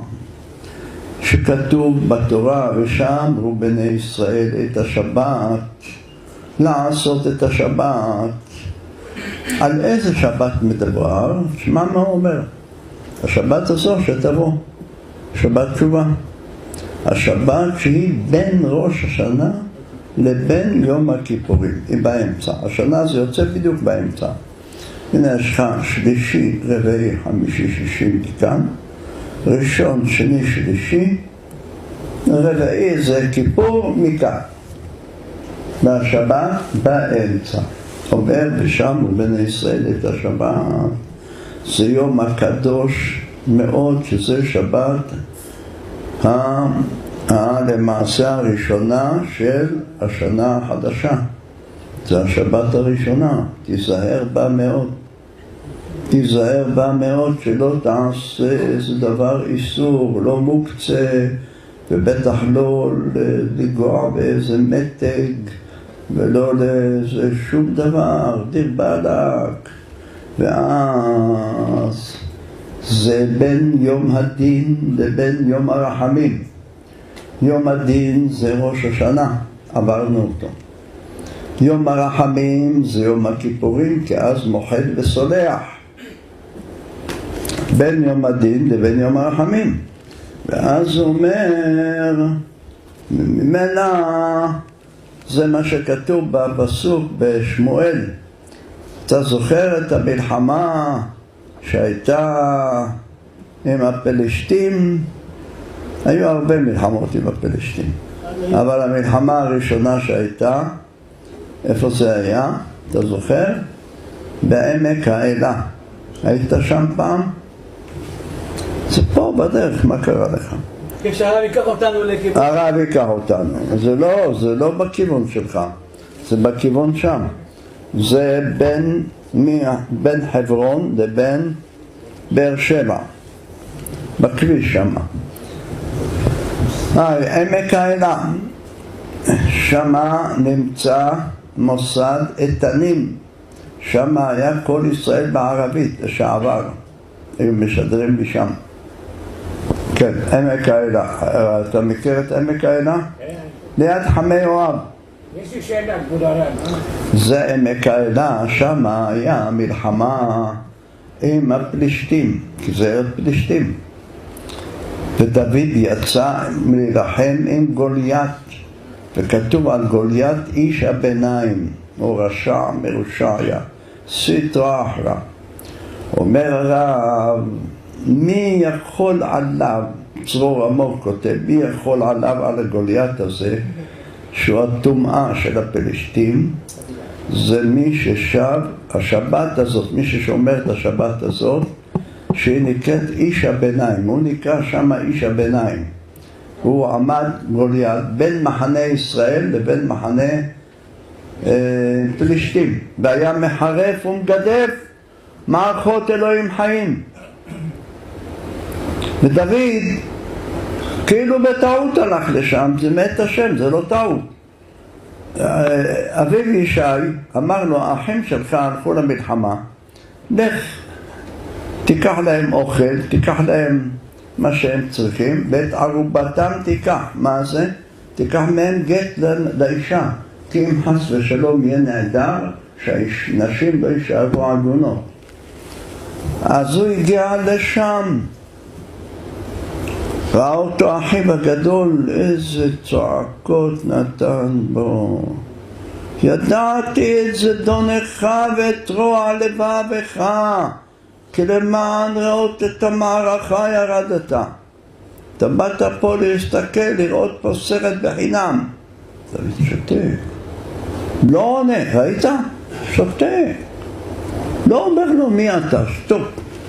שכתוב בתורה, ושם אמרו בני ישראל את השבת, לעשות את השבת. על איזה שבת מדבר? שמע מה הוא אומר? השבת הזו שתבוא, שבת תשובה. השבת שהיא בין ראש השנה לבין יום הכיפורים, היא באמצע. השנה זה יוצא בדיוק באמצע. הנה יש לך שלישי, רביעי, חמישי, שישי מכאן, ראשון, שני, שלישי, רביעי זה כיפור מכאן, והשבת באמצע. אומר ושם ובני ישראל את השבת, זה יום הקדוש מאוד, שזה שבת למעשה הראשונה של השנה החדשה. זה השבת הראשונה, תיזהר בה מאוד. תיזהר בה מאוד שלא תעשה איזה דבר איסור, לא מוקצה, ובטח לא לגוע באיזה מתג, ולא לאיזה שום דבר, דיר באלק. ואז זה בין יום הדין לבין יום הרחמים. יום הדין זה ראש השנה, עברנו אותו. יום הרחמים זה יום הכיפורים, כי אז מוחד וסולח. בין יום הדין לבין יום הרחמים. ואז הוא אומר, ממילא זה מה שכתוב בפסוק בשמואל. אתה זוכר את המלחמה שהייתה עם הפלשתים? היו הרבה מלחמות עם הפלשתים, אבל המלחמה הראשונה שהייתה, איפה זה היה? אתה זוכר? בעמק האלה. היית שם פעם? זה פה בדרך, מה קרה לך? כשהרב ייקח אותנו לכיוון. הרב ייקח אותנו. זה לא בכיוון שלך, זה בכיוון שם. זה בין חברון לבין באר שבע, בכביש שם. עמק האלה, שם נמצא מוסד איתנים, שם היה כל ישראל בערבית לשעבר, היו משדרים משם. כן, עמק האלה, אתה מכיר את עמק האלה? כן. ליד חמי יואב. יש לי שאלה, כבוד הרב. זה עמק האלה, שם היה מלחמה עם הפלישתים, כי זה היה פלישתים. ודוד יצא להילחם עם גוליית, וכתוב על גוליית איש הביניים, הוא רשע מרושע היה, סטרא אחרא. אומר הרב, מי יכול עליו, צרור אמור כותב, מי יכול עליו על הגוליית הזה, שהוא הטומאה של הפלשתים, זה מי ששב, השבת הזאת, מי ששומר את השבת הזאת, שהיא נקראת איש הביניים, הוא נקרא שם איש הביניים. הוא עמד גוליית בין מחנה ישראל לבין מחנה פלישתים, והיה מחרף ומגדף מערכות אלוהים חיים. ודוד כאילו בטעות הלך לשם, זה מת השם, זה לא טעות. אביו ישי אמר לו, האחים שלך הלכו למלחמה, לך תיקח להם אוכל, תיקח להם מה שהם צריכים, ואת ערובתם תיקח. מה זה? תיקח מהם גט לאישה, כי אם חס ושלום יהיה נהדר שהנשים לא יישארו עגונות. אז הוא הגיע לשם, ראה אותו אחיו הגדול, איזה צועקות נתן בו. ידעתי את זדונך ואת רוע לבבך, כי למען ראות את המערכה ירדת. אתה באת פה להסתכל, לראות פה סרט בחינם. דוד שותק, לא עונה, ראית? שותק, לא אומר לו מי אתה, שתוק.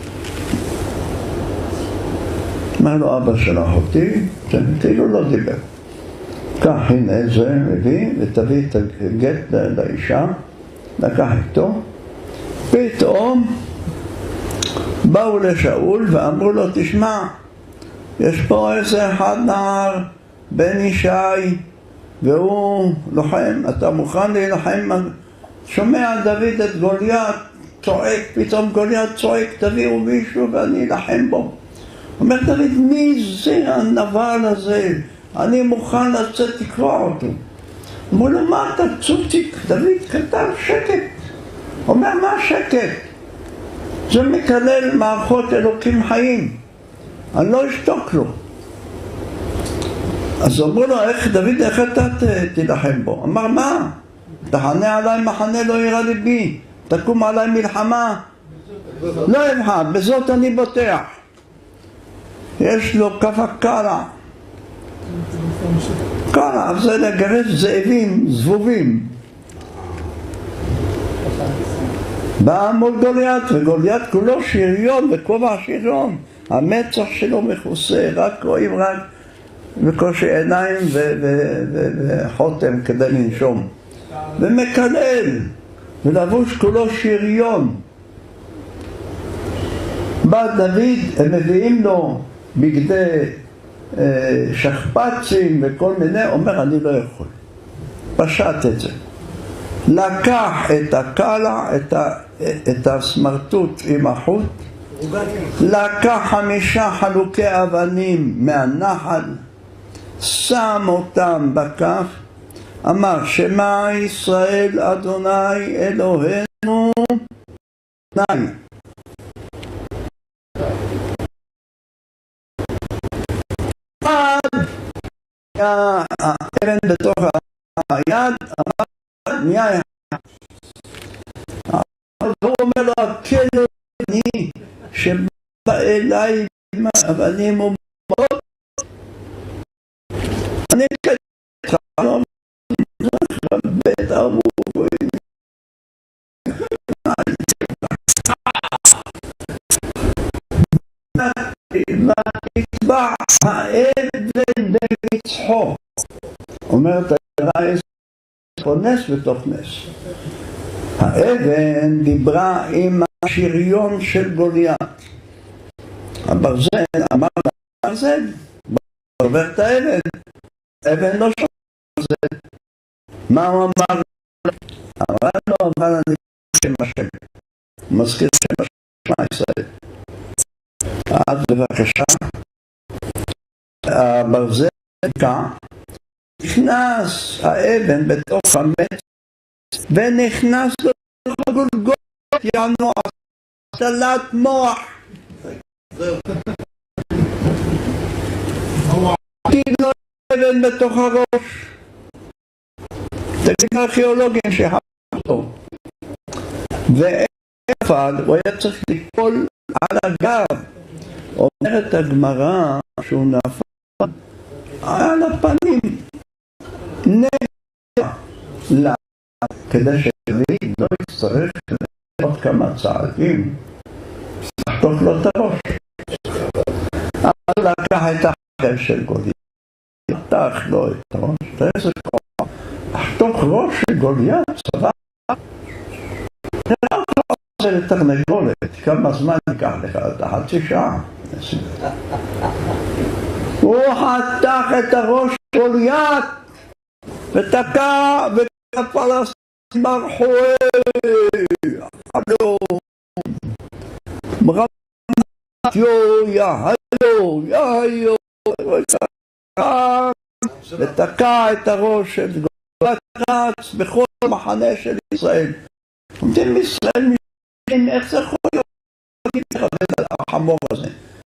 אמר לו, אבא שלח אותי, כאילו לא דיבר. קח, הנה זה, מביא, ותביא את הגט לאישה, לקח איתו. פתאום באו לשאול ואמרו לו, תשמע, יש פה איזה אחד נער, בן ישי, והוא לוחם, אתה מוכן להילחם? שומע דוד את גוליית צועק, פתאום גוליית צועק, תביאו מישהו ואני אלחם בו. אומר דוד, מי זה הנבל הזה? אני מוכן לצאת לקרוא אותו. אמרו לו, מה אתה צוציק? דוד כתב שקט. אומר, מה שקט? זה מקלל מערכות אלוקים חיים. אני לא אשתוק לו. אז אמרו לו, דוד, איך אתה תילחם בו? אמר, מה? תחנה עליי מחנה לא ירא ליבי, תקום עליי מלחמה, לא אבחר, בזאת אני בוטח. יש לו כף הקרע. קרע זה לגרש זאבים, זבובים. בא מול גוליית, וגוליית כולו שריון וכובע שריון. המצח שלו מכוסה, רק רואים רק בקושי עיניים וחותם כדי לנשום. ומקלל, ולבוש כולו שריון. בא דוד, הם מביאים לו בגדי שכפ"צים וכל מיני, אומר אני לא יכול. פשט את זה. לקח את הקלע, את הסמרטוט עם החוט, לקח 5 חלוקי אבנים מהנחל, שם אותם בכף, אמר שמע ישראל אדוני אלוהינו נאי. האבן בתוך היד, אמר נהיה. הוא אומר לו, הכלו אני שבא אליי עם האבנים ומות, אני כתך, בית אבו ותטבע האבן במצחו. אומרת הרייס, נס בתוך נס. האבן דיברה עם השריון של גוליית. הברזל אמר לברזל, עובר את האבן, אבן לא שומע ברזל. מה הוא אמר? אמר לו, אבל אני שם השם. מזכיר שם השם ישראל. אז בבקשה, הברזל נקע, נכנס האבן בתוך המת, ונכנס לתוך הגולגולת, יענו השתלת מוח. תינו אבן בתוך הראש. תגיד הארכיאולוגים שחפשו. ואפד, הוא היה צריך ליפול על הגב. אומרת הגמרא שהוא נפל על הפנים. נפל. כדי שלי לא יצטרך עוד כמה צעדים, לחתוך לו את הראש. אבל לקח את החבל של גוליית, חתך לו את הראש, תראה איזה כוח, לחתוך ראש של גוליית צבא, תראה לך זה לתרנגולת, כמה זמן ייקח לך, אתה חצי שעה. הוא חתך את הראש של גוליית, ותקע, והפלסטינים ברחו, הלו, מרמת יו, ותקע את הראש של גוליית, רץ בכל מחנה של ישראל. עומדים ישראל משלים, איך זה יכול להיות? להתכוון על החמור הזה.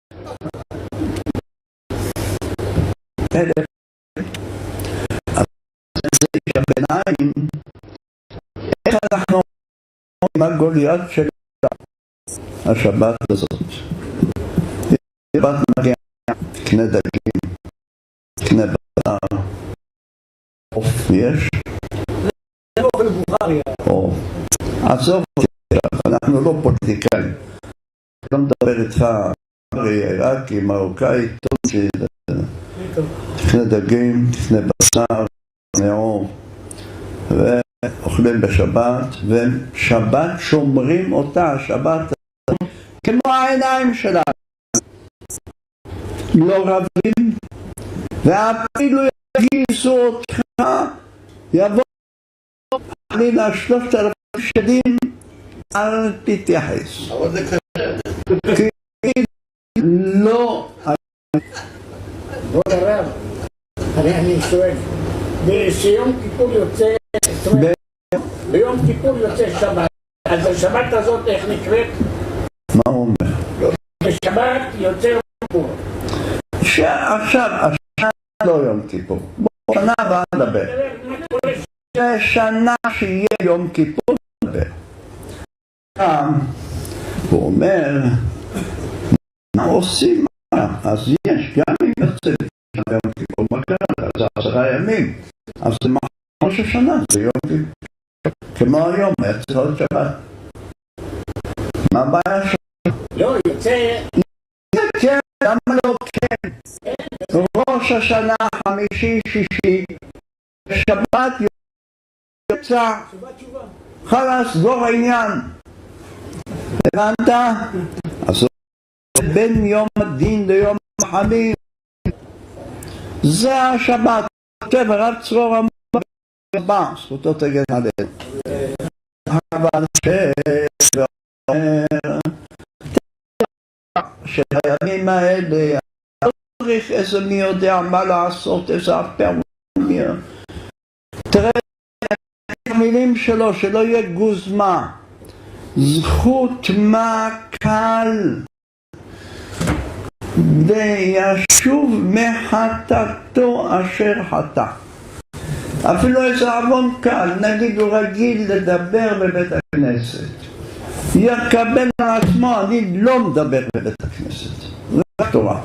אז זה איש הביניים, איך אנחנו עם הגוליית של השבת הזאת? בת מגיע, תקנה דגים, תקנה בשר, עוף יש? זה אוכל בוכריה. עזוב אותי, אנחנו לא פוליטיקאים. לא מדבר איתך, עיראקי, מרוקאי, טונצ'י, תקנה דגים, תקנה בשר, תקנה עוף, ואוכלים בשבת, ושבת שומרים אותה, השבת כמו העיניים שלנו. לא רבים, ואפילו יגיסו אותך, יבוא חלילה 3,000 שנים, אל תתייחס. אבל זה קשה. כי לא... כבוד הרב, אני שואל, ביום כיפור יוצא, ביום כיפור יוצא שבת, אז השבת הזאת איך נקראת? מה הוא אומר? בשבת יוצא יום כיפור. עכשיו, השנה לא יום כיפור. בוא, שנה הבאה נדבר. שנה שיהיה יום כיפור נדבר. הוא אומר, מה עושים? אז יש, גם אם יוצא יום כיפור, מה קרה? זה 10 ימים. אז זה ראש השנה, זה יום כיפור. כמו היום, יצא עוד שבת. מה הבעיה שלנו? לא, יוצא... כן, למה לא כן? ראש השנה, חמישי, שישי, שבת יוצא. חלאס, סגור העניין. הבנת? אז בין יום הדין ליום החמים, זה השבת. כותב הרב צרור המובא, זכותו תגן עליהם. אבל שהימים האלה, לא צריך איזה מי יודע מה לעשות, איזה הפרמיה. תראה את המילים שלו, שלא יהיה גוזמה. זכות מה קל וישוב מחטאתו אשר חטא. אפילו איזה עוון קל, נגיד הוא רגיל לדבר בבית הכנסת, יקבל על עצמו, אני לא מדבר בבית הכנסת, רק תורה.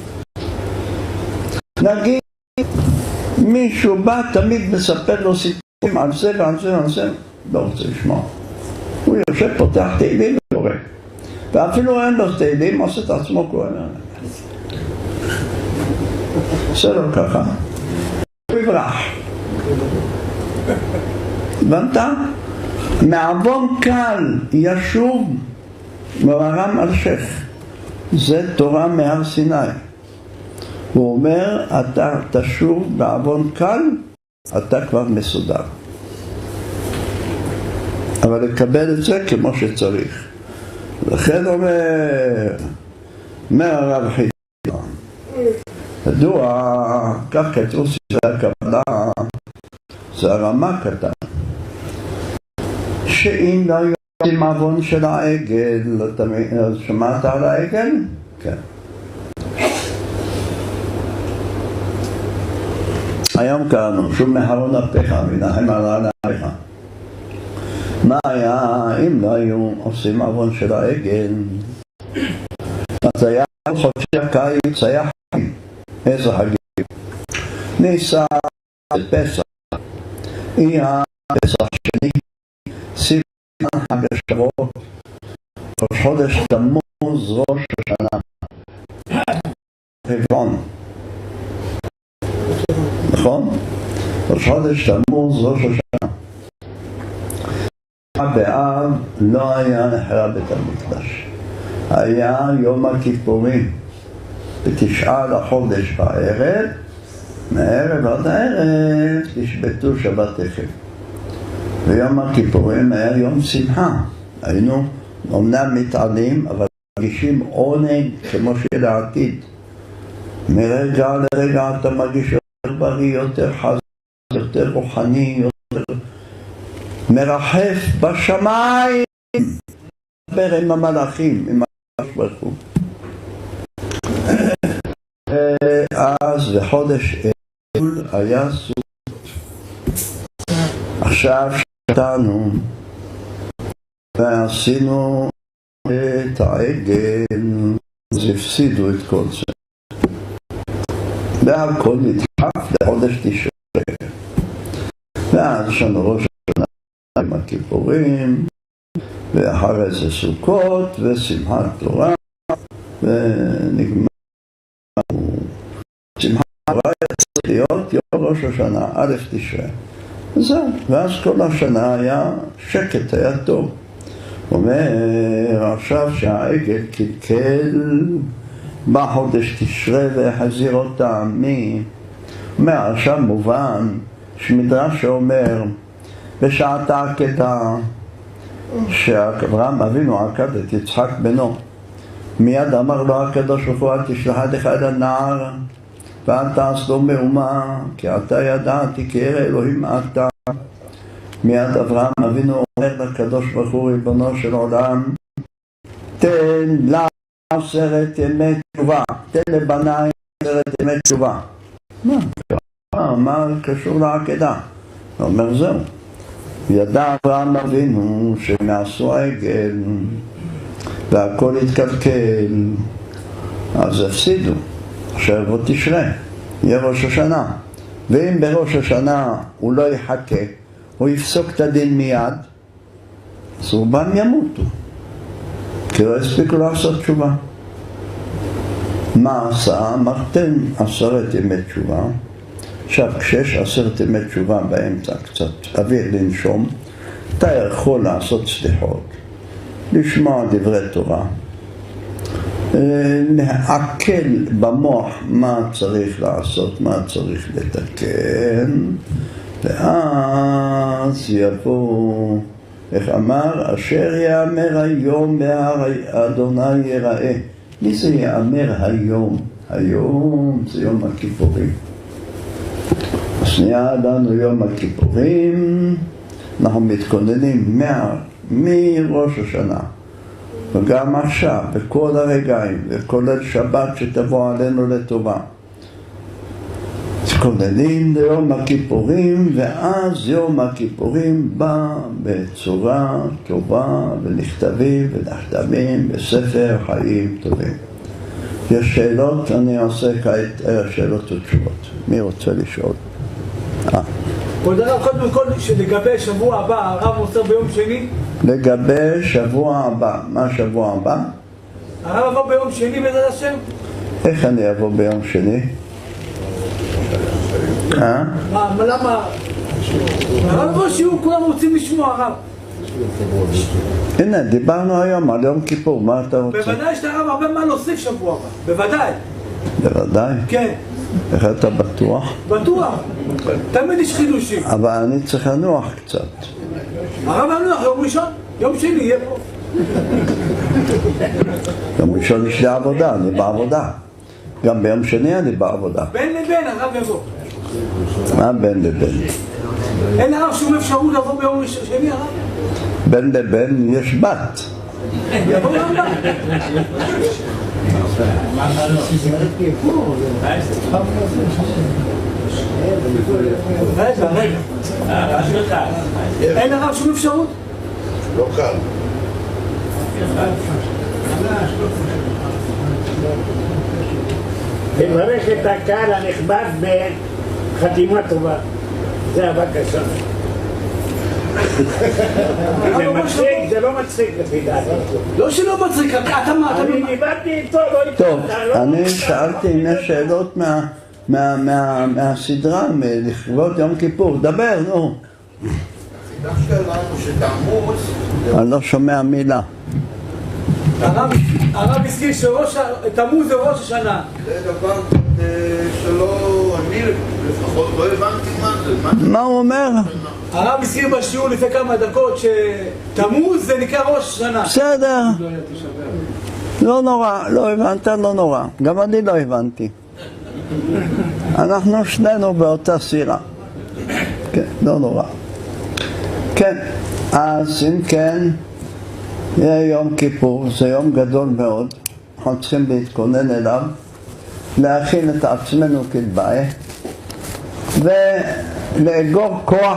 נגיד מישהו בא תמיד מספר לו סיפורים על זה ועל זה ועל זה, לא רוצה לשמוע. הוא יושב, פותח תהילים וקורא, ואפילו אין לו תהילים, עושה את עצמו קורא. עושה לו ככה, הוא יברח. הבנת? מעוון קל ישוב מרם אלשיך, זה תורה מהר סיני. הוא אומר, אתה תשוב בעוון קל, אתה כבר מסודר. אבל לקבל את זה כמו שצריך. לכן אומר הרב חידון, ידוע, כך כתוב שזה הכוונה, זה הרמה קטן. שאם לא יודעים עוון של העגל, שמעת על העגל? כן. היום קראנו, שוב מהרון אפיך, מנחם על נעריך. מה היה אם לא היו עושים עוון של העגל? אז היה חודשי הקיץ, היה חגים. איזה חגים? ניסה פסח, יהיה פסח שני, סיוון חג השבועות, ראש חודש תמוז, ראש השנה, רבעון. חודש תמוז, ראש השנה. באב לא היה נחרב בית המקדש. היה יום הכיפורים, בתשעה לחודש בערב, מערב עד הערב תשבתו שבתכם. ויום הכיפורים היה יום שמחה. היינו אומנם מתעלים, אבל מרגישים עונג כמו של העתיד. מרגע לרגע אתה מרגיש יותר בריא, יותר חזק, יותר רוחני, יותר מרחף בשמיים, דבר עם המלאכים, עם הקדוש ברוך הוא. אז בחודש אלול היה סוכות. עכשיו שתנו ועשינו את העגל, אז הפסידו את כל זה. והכל נדחף לחודש תשרי. ואז יש לנו ראש השנה עם הכיפורים, ואחרי זה סוכות ושמחת תורה, ונגמר. שמחת תורה צריך להיות יום ראש השנה, א' תשרי. וזהו, ואז כל השנה היה שקט, היה טוב. אומר עכשיו שהעגל קלקל בחודש תשרי והחזיר אותם אומר עכשיו מובן שמדרש שאומר בשעת העקדה שאברהם אבינו עקד את יצחק בנו, מיד אמר לו הקדוש ברוך הוא תשלח לך אל הנער ואל תעש לו מהומה כי אתה ידעתי כי ירא אלוהים אתה. מיד אברהם אבינו אומר לקדוש ברוך הוא ריבונו של עולם תן לה 10 ימי תשובה, תן לבניי 10 ימי תשובה. מה קשור לעקדה? הוא אומר זהו, ידע אברהם אבינו שהם יעשו העגל והכל התקלקל, אז הפסידו. עכשיו בוא תשרה, יהיה ראש השנה, ואם בראש השנה הוא לא יחכה, הוא יפסוק את הדין מיד, אז רובם ימותו, כי לא הספיקו לעשות תשובה. מה עשה? אמרתם 10 ימי תשובה. עכשיו כשיש 10 ימי תשובה באמצע קצת אוויר לנשום, אתה יכול לעשות סליחות, לשמוע דברי תורה, להעכל במוח מה צריך לעשות, מה צריך לתקן, ואז יבוא, איך אמר, אשר יאמר היום בהר אדוני יראה. מי זה יאמר היום? היום זה יום הכיפורים. השנייה לנו יום הכיפורים, אנחנו מתכוננים מראש השנה וגם עכשיו, בכל הרגעים, וכולל שבת שתבוא עלינו לטובה. מתכוננים ליום הכיפורים, ואז יום הכיפורים בא בצורה טובה ונכתבים ונחתמים בספר חיים טובים. יש שאלות, אני עושה כעת שאלות ותשובות. מי רוצה לשאול? כבוד הרב, קודם כל שלגבי שבוע הבא, הרב מוסר ביום שני? לגבי שבוע הבא, מה שבוע הבא? הרב עבר ביום שני בעזרת השם? איך אני אבוא ביום שני? למה? הרב בוא שיעור, כולם רוצים לשמוע הרב. הנה, דיברנו היום על יום כיפור, מה אתה רוצה? בוודאי שאתה הרב הרבה מה להוסיף שבוע הבא, בוודאי. בוודאי? כן. איך אתה בטוח? בטוח, תמיד יש חידושים. אבל אני צריך לנוח קצת. הרב לנוח, יום ראשון, יום שני יהיה פה. יום ראשון יש לי עבודה, אני בעבודה. גם ביום שני אני בעבודה. בין לבין הרב יבוא. מה בין לבין? אין הרב שום אפשרות לבוא ביום שני הרב? בין לבין יש בת. יבוא הרב. רגע. אין הרב שום אפשרות? לא קל. לברך את הקהל הנכבד בחתימה טובה. זה הבקשה. זה מצחיק, זה לא מצחיק לפי דעתי. לא שלא מצחיק, אתה מה? אני דיברתי איתו, לא איתו. טוב, אני שאלתי אם יש שאלות מהסדרה, לכבוד יום כיפור. דבר, נו. הסיבה שלנו שתמוז... אני לא שומע מילה. הרב הזכיר שתמוז זה ראש השנה. זה דבר שלא... אני לפחות לא הבנתי מה זה. מה הוא אומר? הרב הזכיר בשיעור לפני כמה דקות שתמוז זה נקרא ראש השנה. בסדר. לא נורא, לא הבנת, לא נורא. גם אני לא הבנתי. אנחנו שנינו באותה סירה. כן, לא נורא. כן, אז אם כן, יהיה יום כיפור, זה יום גדול מאוד. אנחנו צריכים להתכונן אליו, להכין את עצמנו כדבעי, ולאגור כוח,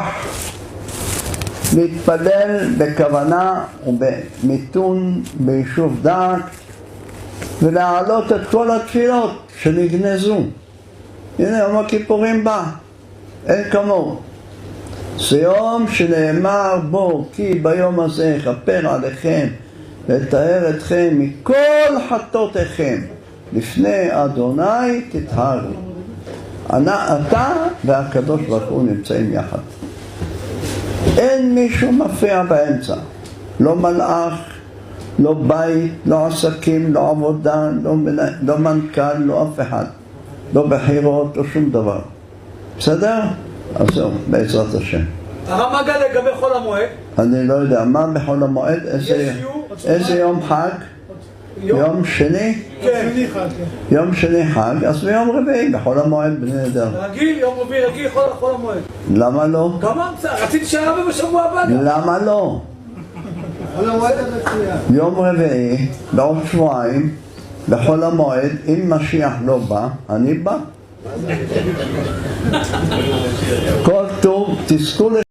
להתפלל בכוונה ובמיתון, ביישוב דעת, ולהעלות את כל התפילות שנגנזו. הנה יום הכיפורים בא, אין כמוהו. זה יום שנאמר בו כי ביום הזה יכפר עליכם לתאר אתכם מכל חטאותיכם לפני אדוני תטהרו. אתה והקדוש ברוך הוא נמצאים יחד. אין מישהו מפריע באמצע, לא מלאך, לא בית, לא עסקים, לא עבודה, לא מנכ"ל, לא אף אחד, לא בחירות, לא שום דבר. בסדר? אז זהו, בעזרת השם. הרב מגל לגבי חול המועד? אני לא יודע, מה בחול המועד? איזה יום חג? יום שני? כן. יום שני חג, אז ביום רביעי בחול המועד בני נדר. רגיל, יום רביעי רגיל חול המועד. למה לא? כמה? רציתי שהרבי בשבוע הבא. למה לא? חול המועד מצוין. יום רביעי, בעוד שבועיים, בחול המועד, אם משיח לא בא, אני בא. כל טוב, תזכו